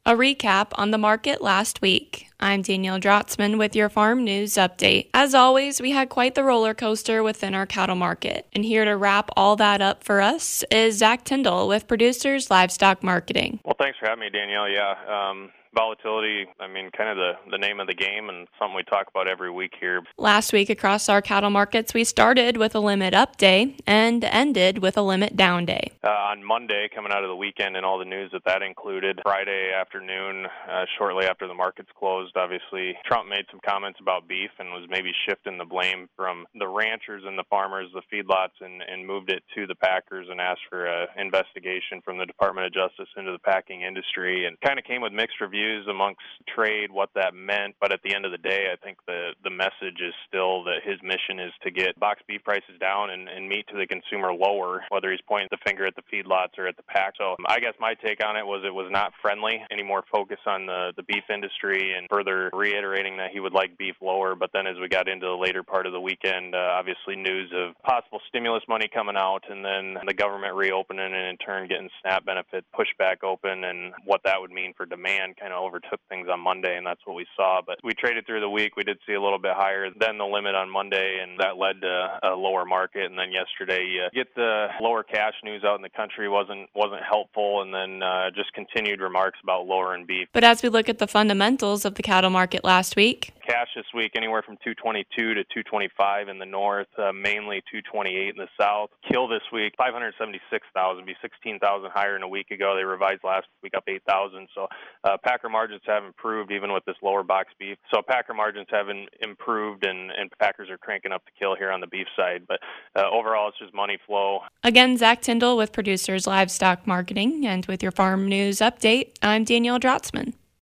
A recap on the market last week. I'm Danielle Drotzman with your Farm News Update. As always, we had quite the roller coaster within our cattle market. And here to wrap all that up for us is Zach Tyndall with Producers Livestock Marketing. Well, thanks for having me, Danielle. Volatility, kind of the name of the game and something we talk about every week here. Last week across our cattle markets, we started with a limit up day and ended with a limit down day. On Monday, coming out of the weekend and all the news that included, Friday afternoon, shortly after the markets closed, obviously Trump made some comments about beef and was maybe shifting the blame from the ranchers and the farmers, the feedlots, and moved it to the packers and asked for an investigation from the Department of Justice into the packing industry, and kind of came with mixed reviews amongst trade, what that meant. But at the end of the day, I think the message is still that his mission is to get box beef prices down and meat to the consumer lower, whether he's pointing the finger at the feedlots or at the pack. So I guess my take on it was not friendly, any more focus on the beef industry and further reiterating that he would like beef lower. But then as we got into the later part of the weekend, obviously news of possible stimulus money coming out and then the government reopening and in turn getting SNAP benefit pushed back open and what that would mean for demand kind of overtook things on Monday, and that's what we saw. But we traded through the week. We did see a little bit higher than the limit on Monday, and that led to a lower market. And then yesterday, get the lower cash news out in the country wasn't helpful, and then just continued remarks about lowering beef. But as we look at the fundamentals of the cattle market last week, cash this week anywhere from 222 to 225 in the north, mainly 228 in the south. Kill this week 576,000, be 16,000 higher than a week ago. They revised last week up 8,000. So packer margins have improved even with this lower box beef. So packer margins have improved and packers are cranking up the kill here on the beef side. But overall, it's just money flow. Again, Zach Tyndall with Producers Livestock Marketing, and with your Farm News Update, I'm Danielle Drotzman.